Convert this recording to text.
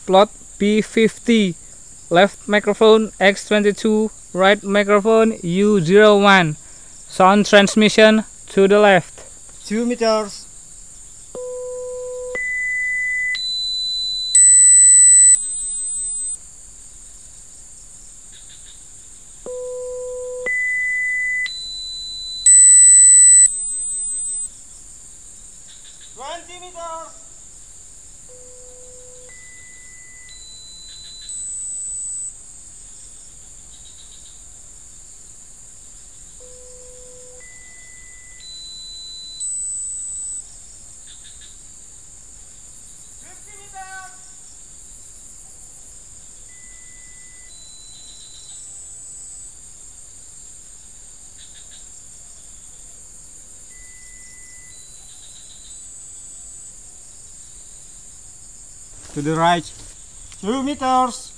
Plot P50. Left microphone X22. Right microphone U01. Sound transmission to the left. 2 meters. To the right. 2 meters.